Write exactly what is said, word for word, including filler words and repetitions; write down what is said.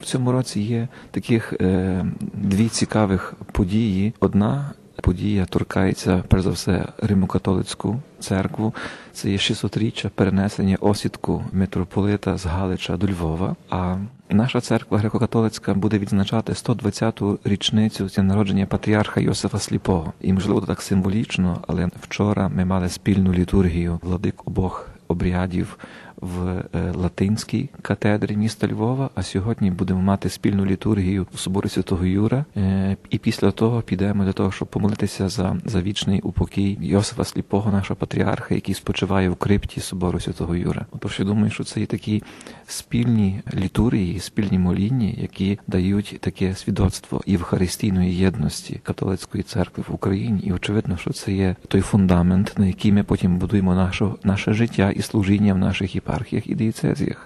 цьому році є таких е, дві цікавих події. Одна подія торкається, перш за все, Римо-католицьку церкву. Це є шістсотріччя перенесення осідку митрополита з Галича до Львова. А наша церква греко-католицька буде відзначати сто двадцяту річницю з дня народження патріарха Йосифа Сліпого. І, можливо, так символічно, але вчора ми мали спільну літургію владик обох обрядів в латинській катедрі міста Львова, а сьогодні будемо мати спільну літургію у соборі Святого Юра. І після того підемо для того, щоб помолитися за, за вічний упокій Йосифа Сліпого, нашого патріарха, який спочиває в крипті собору Святого Юра. Тож я думаю, що це є такі спільні літургії, спільні моління, які дають таке свідоцтво євхаристійної єдності католицької церкви в Україні. І очевидно, що це є той фундамент, на який ми потім будуємо наше, наше життя і служіння в наших єпархіях і дієцезіях.